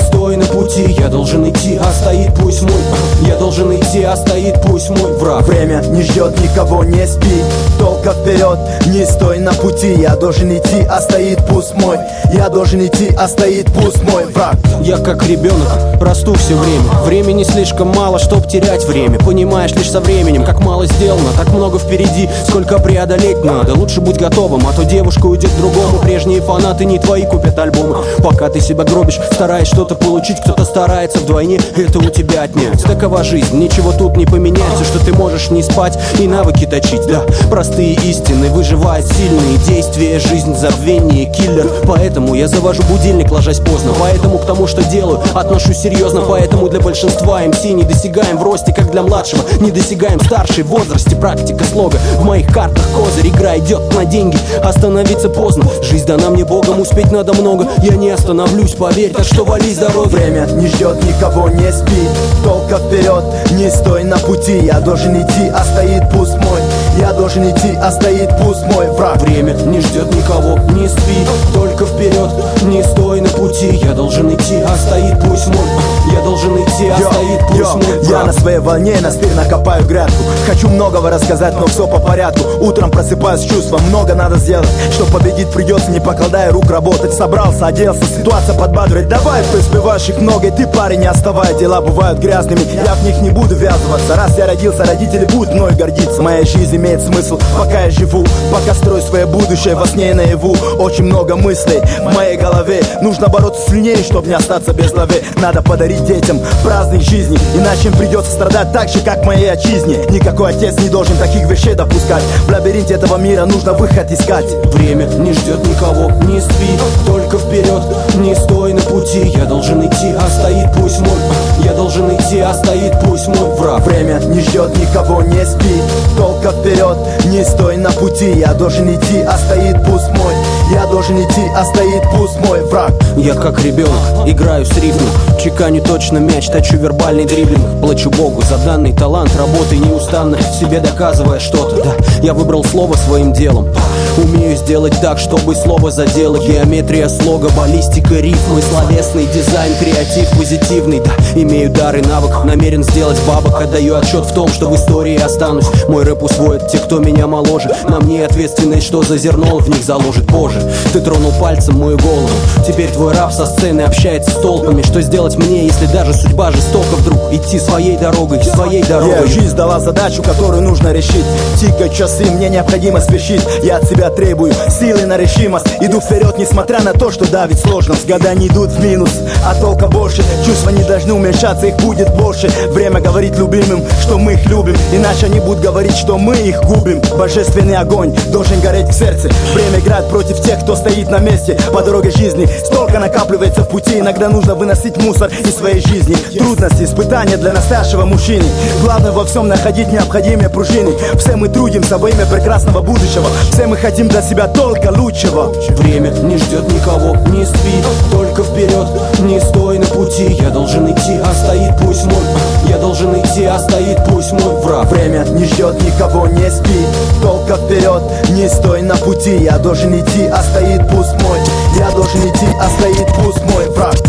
стой на пути, я должен идти, а стоит пусть мой. Я должен идти, а стоит пусть мой враг. Время не ждет никого, не спи, только вперед, не стой на пути. Я должен идти, а стоит пусть мой. Я должен идти, а стоит пусть мой враг. Я как ребенок, расту все время. Времени слишком мало, чтоб терять время. Понимаешь лишь со временем, как мало сделано, так много впереди, сколько преодолеть надо. Лучше будь готовым, а то девушка уйдет к другому. Прежние фанаты не твои купят альбомы. Пока ты себя гробишь, стараясь что-то получить, кто-то старается вдвойне это у тебя отнять. Такова жизнь, ничего тут не поменяется, что ты можешь не спать и навыки точить. Да, простые истины выживают сильные действия. Жизнь забвение, киллер. Поэтому я завожу будильник, ложась поздно. Поэтому к тому, что делаю, отношусь серьезно. Поэтому для большинства МС не достигаем в росте, как для младшего. Не достигаем старший в возрасте. Практика слога в моих картах козырь. Игра идет на деньги, остановиться поздно. Жизнь дана мне Богом, успеть надо много. Я не остановлюсь, поверь, так что вали с дороги. Время не ждет никого, не спи, только вперед, не стой на пути. Я должен идти, а стоит пусть мой. Я должен идти, а стоит пусть мой враг. Время не ждет никого, не спи, только вперед, не стой на пути. Я должен идти, а стоит пусть мой. Я должен идти, а стоит пусть мой враг. Я на своей волне настырно копаю грядку. Хочу многого рассказать, но все по порядку. Утром просыпаюсь с чувством, много надо сделать. Чтоб победить придется, не покладая рук, работать. Собрался, оделся, ситуация подбадривает. Давай, кто успевающих много, и ты, парень, не отставай. Дела бывают грязными, я в них не буду ввязываться. Раз я родился, родители будут мной гордиться. Моя жизнь имеет смысл, пока я живу. Пока строю свое будущее во сне и наяву. Очень много мыслей в моей голове. Нужно бороться сильнее, чтобы не остаться без главы. Надо подарить детям праздник жизни, иначе им придется страдать так же, как в моей отчизне. Никакой отец не должен таких вещей допускать. В лабиринте этого мира нужно выход искать. Время не ждет никого, не спи, только вперед, не стой на пути. Я должен идти, а стоит пусть мой. Я должен идти, а стоит пусть мой враг. Время не ждет никого, не спи, только вперед, не стой на пути. Я должен идти, а стоит пусть мой. Я должен идти, а стоит пусть мой враг. Я как ребенок, играю с рифмой. Чеканю точно мяч, точу вербальный дриблинг. Плачу Богу за данный талант, работай неустанно, себе доказывая что-то. Да, я выбрал слово своим делом. Умею сделать так, чтобы слово задело. Геометрия слога, баллистика рифмы, словесный дизайн, креатив позитивный. Да, имею дар и навык, намерен сделать бабок. Отдаю отчет в том, что в истории останусь. Мой рэп усвоит те, кто меня моложе. На мне ответственность, что за зерно в них заложит. Боже, ты тронул пальцем мою голову. Теперь твой раб со сцены общается с толпами. Что сделать мне, если даже судьба жестока вдруг? Идти своей дорогой, своей дорогой. Жизнь дала задачу, которую нужно решить. Тикают часы, мне необходимо спешить. Я от себя требую силы на решимость. Иду вперед, несмотря на то, что давит сложность. Года не идут в минус, а толка больше. Чувства не должны уменьшаться, их будет больше. Время говорит любимым, что мы их любим. Иначе они будут говорить, что мы их губим. Божественный огонь должен гореть в сердце. Время играет против тех, кто стоит на месте. По дороге жизни столько накапливается в пути. Иногда нужно выносить мусор из своей жизни. Трудности, испытания для настоящего мужчины. Главное во всем находить необходимые пружины. Все мы трудимся во имя прекрасного будущего. Все мы хотим для себя только лучшего. Время не ждет никого, не спи, только вперед, не стой на пути. Я должен идти, а стоит пусть мой. Я должен идти, а стоит пусть мой враг. Время не ждет никого, не спи, только вперед, не стой на пути. Я должен идти, а стоит пусть мой. Я должен идти, а стоит пусть мой враг.